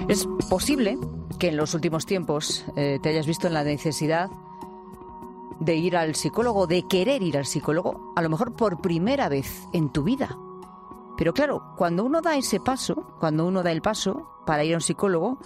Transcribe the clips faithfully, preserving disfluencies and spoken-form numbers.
Es posible que en los últimos tiempos eh, te hayas visto en la necesidad de ir al psicólogo, de querer ir al psicólogo, a lo mejor por primera vez en tu vida. Pero claro, cuando uno da ese paso, cuando uno da el paso para ir a un psicólogo,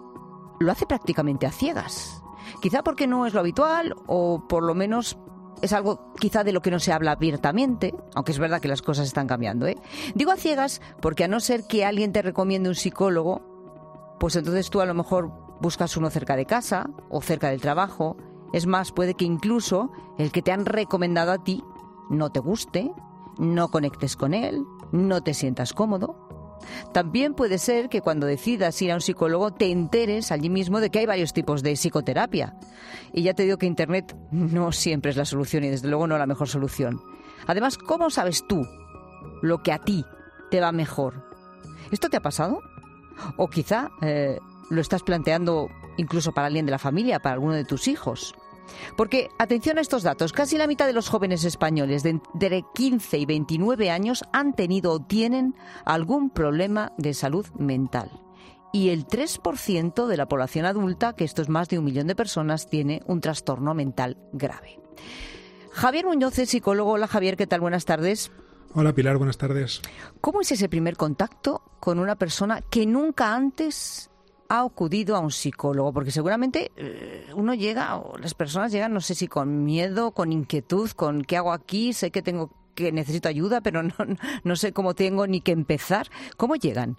lo hace prácticamente a ciegas. Quizá porque no es lo habitual o por lo menos es algo quizá de lo que no se habla abiertamente, aunque es verdad que las cosas están cambiando, ¿eh? Digo a ciegas porque a no ser que alguien te recomiende un psicólogo, pues entonces tú a lo mejor buscas uno cerca de casa o cerca del trabajo. Es más, puede que incluso el que te han recomendado a ti no te guste, no conectes con él, no te sientas cómodo. También puede ser que cuando decidas ir a un psicólogo te enteres allí mismo de que hay varios tipos de psicoterapia. Y ya te digo que Internet no siempre es la solución y desde luego no la mejor solución. Además, ¿cómo sabes tú lo que a ti te va mejor? ¿Esto te ha pasado? O quizá eh, lo estás planteando incluso para alguien de la familia, para alguno de tus hijos. Porque, atención a estos datos, casi la mitad de los jóvenes españoles de entre quince y veintinueve años han tenido o tienen algún problema de salud mental. Y el tres por ciento de la población adulta, que esto es más de un millón de personas, tiene un trastorno mental grave. Javier Muñoz es psicólogo. Hola Javier, ¿qué tal? Buenas tardes. Hola Pilar, buenas tardes. ¿Cómo es ese primer contacto con una persona que nunca antes ha acudido a un psicólogo? Porque seguramente eh, uno llega, o las personas llegan, no sé si con miedo, con inquietud, con ¿qué hago aquí? Sé que tengo que necesito ayuda, pero no, no sé cómo tengo ni que empezar. ¿Cómo llegan?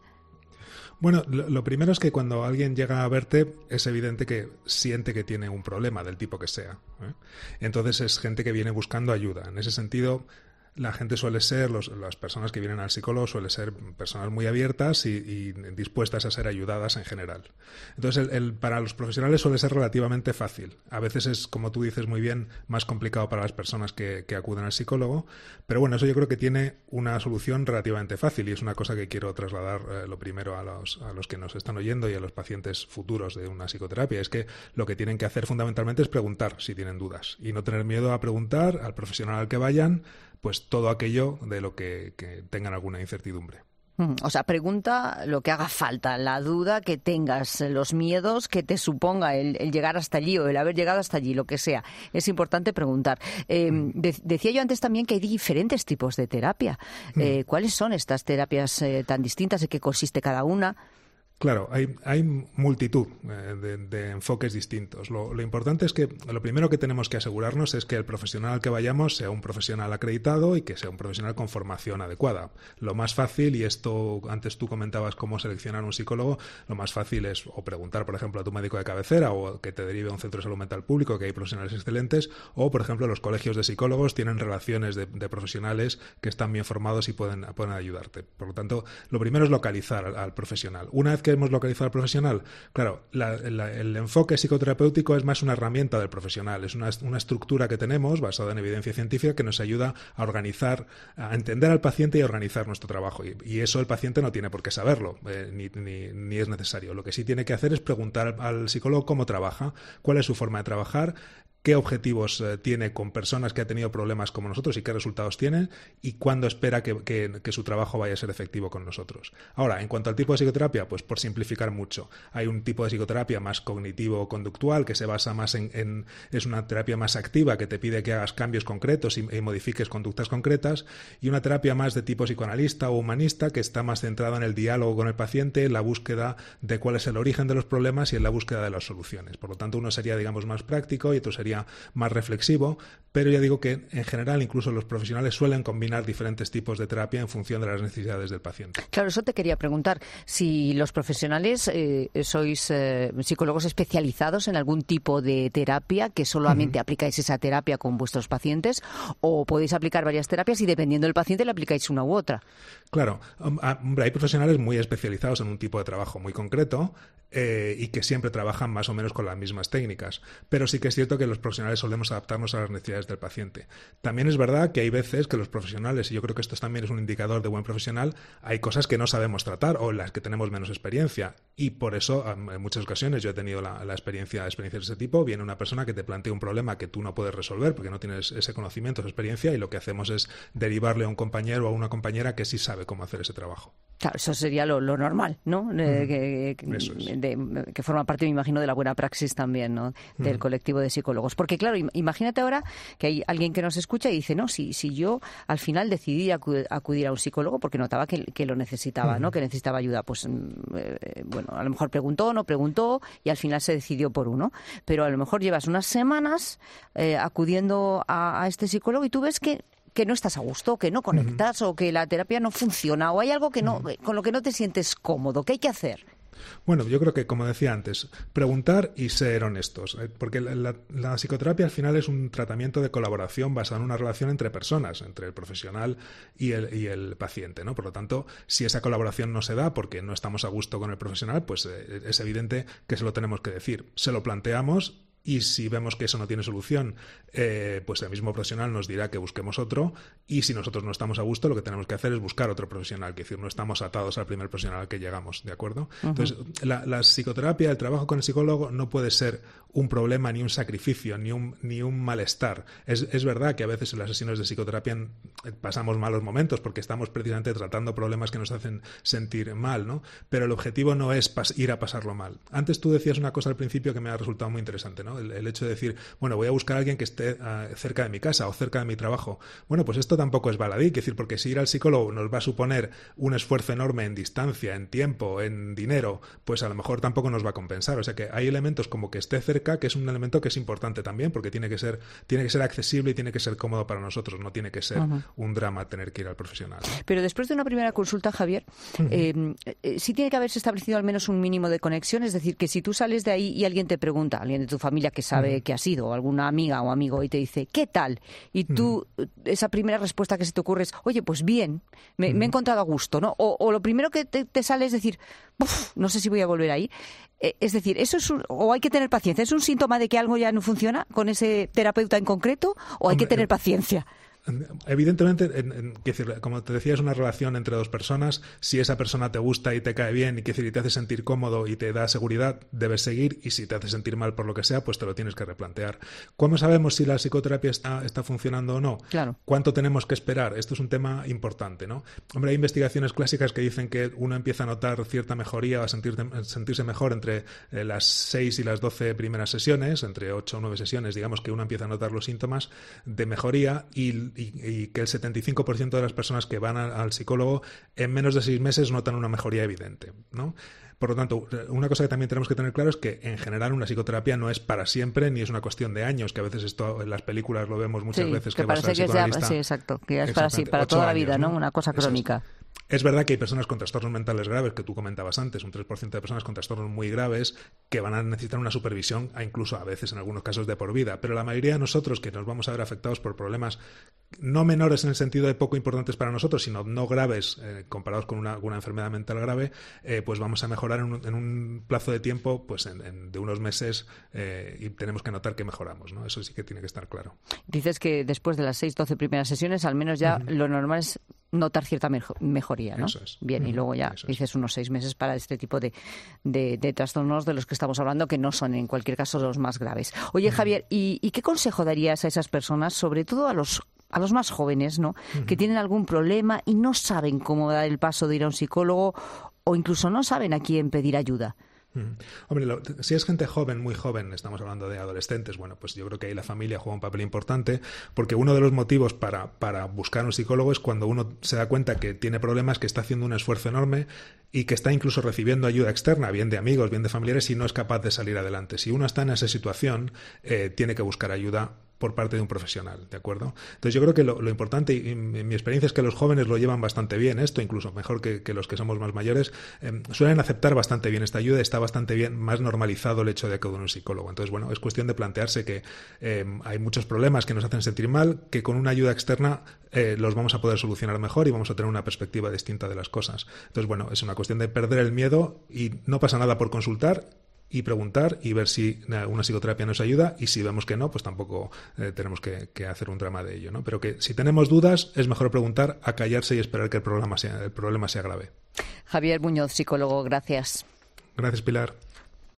Bueno, lo, lo primero es que cuando alguien llega a verte es evidente que siente que tiene un problema del tipo que sea, ¿eh? Entonces es gente que viene buscando ayuda. En ese sentido, la gente suele ser, los, las personas que vienen al psicólogo suelen ser personas muy abiertas y, y dispuestas a ser ayudadas en general. Entonces, el, el, para los profesionales suele ser relativamente fácil. A veces es, como tú dices muy bien, más complicado para las personas que, que acuden al psicólogo, pero bueno, eso yo creo que tiene una solución relativamente fácil y es una cosa que quiero trasladar eh, lo primero a los, a los que nos están oyendo y a los pacientes futuros de una psicoterapia. Es que lo que tienen que hacer fundamentalmente es preguntar si tienen dudas y no tener miedo a preguntar al profesional al que vayan, pues todo aquello de lo que, que tengan alguna incertidumbre. O sea, pregunta lo que haga falta, la duda que tengas, los miedos que te suponga el, el llegar hasta allí o el haber llegado hasta allí, lo que sea. Es importante preguntar. Eh, de, decía yo antes también que hay diferentes tipos de terapia. Eh, ¿Cuáles son estas terapias eh, tan distintas? ¿En qué consiste cada una? Claro, hay, hay multitud eh, de, de enfoques distintos. Lo, lo importante es que lo primero que tenemos que asegurarnos es que el profesional al que vayamos sea un profesional acreditado y que sea un profesional con formación adecuada. Lo más fácil, y esto antes tú comentabas cómo seleccionar un psicólogo, lo más fácil es o preguntar, por ejemplo, a tu médico de cabecera o que te derive a un centro de salud mental público, que hay profesionales excelentes, o, por ejemplo, los colegios de psicólogos tienen relaciones de, de profesionales que están bien formados y pueden, pueden ayudarte. Por lo tanto, lo primero es localizar al, al profesional. Una vez que hemos localizado al profesional, claro, la, la, el enfoque psicoterapéutico es más una herramienta del profesional, es una, una estructura que tenemos basada en evidencia científica que nos ayuda a organizar, a entender al paciente y a organizar nuestro trabajo. Y, y eso el paciente no tiene por qué saberlo, eh, ni, ni, ni es necesario. Lo que sí tiene que hacer es preguntar al, al psicólogo cómo trabaja, cuál es su forma de trabajar, qué objetivos eh, tiene con personas que han tenido problemas como nosotros y qué resultados tienen y cuándo espera que, que, que su trabajo vaya a ser efectivo con nosotros. Ahora, en cuanto al tipo de psicoterapia, pues por simplificar mucho, hay un tipo de psicoterapia más cognitivo-conductual que se basa más en, en es una terapia más activa que te pide que hagas cambios concretos y, y modifiques conductas concretas, y una terapia más de tipo psicoanalista o humanista que está más centrada en el diálogo con el paciente, en la búsqueda de cuál es el origen de los problemas y en la búsqueda de las soluciones. Por lo tanto, uno sería, digamos, más práctico y otro sería más reflexivo, pero ya digo que en general incluso los profesionales suelen combinar diferentes tipos de terapia en función de las necesidades del paciente. Claro, eso te quería preguntar, si los profesionales eh, sois eh, psicólogos especializados en algún tipo de terapia, que solamente uh-huh. aplicáis esa terapia con vuestros pacientes, o podéis aplicar varias terapias y dependiendo del paciente le aplicáis una u otra. Claro, hombre, hay profesionales muy especializados en un tipo de trabajo muy concreto eh, y que siempre trabajan más o menos con las mismas técnicas, pero sí que es cierto que los profesionales solemos adaptarnos a las necesidades del paciente. También es verdad que hay veces que los profesionales, y yo creo que esto también es un indicador de buen profesional, hay cosas que no sabemos tratar o en las que tenemos menos experiencia. Y por eso, en muchas ocasiones, yo he tenido la, la experiencia, experiencias de ese tipo. Viene una persona que te plantea un problema que tú no puedes resolver porque no tienes ese conocimiento, esa experiencia, y lo que hacemos es derivarle a un compañero o a una compañera que sí sabe cómo hacer ese trabajo. Claro, eso sería lo, lo normal, ¿no? Mm. Eh, que, eso es. de, que forma parte, me imagino, de la buena praxis también, ¿no? Del mm. colectivo de psicólogos. Porque, claro, imagínate ahora que hay alguien que nos escucha y dice, no, si, si yo al final decidí acudir, acudir a un psicólogo porque notaba que, que lo necesitaba, mm. ¿no? Que necesitaba ayuda, pues, eh, bueno, a lo mejor preguntó, no preguntó y al final se decidió por uno. Pero a lo mejor llevas unas semanas eh, acudiendo a, a este psicólogo y tú ves que que no estás a gusto, que no conectas uh-huh. o que la terapia no funciona o hay algo que no, uh-huh. con lo que no te sientes cómodo. ¿Qué hay que hacer? Bueno, yo creo que, como decía antes, preguntar y ser honestos, porque la, la, la psicoterapia al final es un tratamiento de colaboración basado en una relación entre personas, entre el profesional y el, y el paciente, ¿no? Por lo tanto, si esa colaboración no se da porque no estamos a gusto con el profesional, pues eh, es evidente que se lo tenemos que decir. Se lo planteamos. Y si vemos que eso no tiene solución, eh, pues el mismo profesional nos dirá que busquemos otro, y si nosotros no estamos a gusto, lo que tenemos que hacer es buscar otro profesional, es decir, no estamos atados al primer profesional al que llegamos, ¿de acuerdo? Uh-huh. Entonces, la, la psicoterapia, el trabajo con el psicólogo no puede ser un problema, ni un sacrificio, ni un, ni un malestar. Es, es verdad que a veces en las sesiones de psicoterapia pasamos malos momentos porque estamos precisamente tratando problemas que nos hacen sentir mal, ¿no? Pero el objetivo no es pas- ir a pasarlo mal. Antes tú decías una cosa al principio que me ha resultado muy interesante, ¿no? El, el hecho de decir, bueno, voy a buscar a alguien que esté uh, cerca de mi casa o cerca de mi trabajo. Bueno, pues esto tampoco es baladí, es decir, porque si ir al psicólogo nos va a suponer un esfuerzo enorme en distancia, en tiempo, en dinero, pues a lo mejor tampoco nos va a compensar. O sea que hay elementos como que esté cerca, que es un elemento que es importante también, porque tiene que ser, tiene que ser accesible y tiene que ser cómodo para nosotros, no tiene que ser uh-huh. un drama tener que ir al profesional, ¿no? Pero después de una primera consulta, Javier, uh-huh. eh, eh, sí tiene que haberse establecido al menos un mínimo de conexión, es decir, que si tú sales de ahí y alguien te pregunta, alguien de tu familia que sabe uh-huh. que has ido, o alguna amiga o amigo, y te dice, ¿qué tal? Y tú, uh-huh. esa primera respuesta que se te ocurre es, oye, pues bien, me, uh-huh. me he encontrado a gusto, ¿no? O, o lo primero que te, te sale es decir, uf, no sé si voy a volver ahí. Eh, es decir, eso es un, o hay que tener paciencia, ¿es un síntoma de que algo ya no funciona con ese terapeuta en concreto, o hay Hombre, que tener paciencia? Evidentemente, en, en, decir, como te decía, es una relación entre dos personas. Si esa persona te gusta y te cae bien y, decir, y te hace sentir cómodo y te da seguridad, debes seguir, y si te hace sentir mal por lo que sea, pues te lo tienes que replantear. ¿Cómo sabemos si la psicoterapia está, está funcionando o no? Claro. ¿Cuánto tenemos que esperar? Esto es un tema importante, ¿no? Hombre, hay investigaciones clásicas que dicen que uno empieza a notar cierta mejoría o a sentir, sentirse mejor entre eh, las seis y las doce primeras sesiones, entre ocho o nueve sesiones, digamos que uno empieza a notar los síntomas de mejoría, y Y, y que el setenta y cinco por ciento de las personas que van a, al psicólogo en menos de seis meses notan una mejoría evidente, ¿no? Por lo tanto, una cosa que también tenemos que tener claro es que en general una psicoterapia no es para siempre, ni es una cuestión de años, que a veces esto en las películas lo vemos muchas sí, veces que, que parece vas al psicoanalista. Que es ya, sí, exacto, que es para, sí, para toda la vida, años, ¿no? Una cosa crónica. Es verdad que hay personas con trastornos mentales graves, que tú comentabas antes, un tres por ciento de personas con trastornos muy graves que van a necesitar una supervisión, incluso a veces en algunos casos de por vida, pero la mayoría de nosotros que nos vamos a ver afectados por problemas no menores en el sentido de poco importantes para nosotros, sino no graves eh, comparados con una, una enfermedad mental grave, eh, pues vamos a mejorar en un, en un plazo de tiempo pues en, en, de unos meses, eh, y tenemos que notar que mejoramos, ¿no? Eso sí que tiene que estar claro. Dices que después de las seis, doce primeras sesiones, al menos ya uh-huh. lo normal es notar cierta mejo- mejoría, ¿no? Eso es. Bien, uh-huh. y luego ya Eso dices es. unos seis meses para este tipo de, de, de trastornos de los que estamos hablando, que no son en cualquier caso los más graves. Oye, uh-huh. Javier, ¿y, ¿y qué consejo darías a esas personas, sobre todo a los a los más jóvenes, ¿no? Uh-huh. Que tienen algún problema y no saben cómo dar el paso de ir a un psicólogo, o incluso no saben a quién pedir ayuda? Mm. Hombre, lo, si es gente joven, muy joven, estamos hablando de adolescentes, bueno, pues yo creo que ahí la familia juega un papel importante, porque uno de los motivos para, para buscar un psicólogo es cuando uno se da cuenta que tiene problemas, que está haciendo un esfuerzo enorme y que está incluso recibiendo ayuda externa, bien de amigos, bien de familiares, y no es capaz de salir adelante. Si uno está en esa situación, eh, tiene que buscar ayuda por parte de un profesional, ¿de acuerdo? Entonces yo creo que lo, lo importante, y en mi experiencia, es que los jóvenes lo llevan bastante bien esto, incluso mejor que, que los que somos más mayores, eh, suelen aceptar bastante bien esta ayuda, está bastante bien, más normalizado el hecho de acudir a un psicólogo. Entonces, bueno, es cuestión de plantearse que eh, hay muchos problemas que nos hacen sentir mal, que con una ayuda externa eh, los vamos a poder solucionar mejor y vamos a tener una perspectiva distinta de las cosas. Entonces, bueno, es una cuestión de perder el miedo, y no pasa nada por consultar y preguntar y ver si una psicoterapia nos ayuda, y si vemos que no, pues tampoco eh, tenemos que, que hacer un drama de ello, ¿no? Pero que si tenemos dudas es mejor preguntar a callarse y esperar que el problema sea, el problema sea grave. Javier Muñoz, psicólogo, gracias. Gracias, Pilar.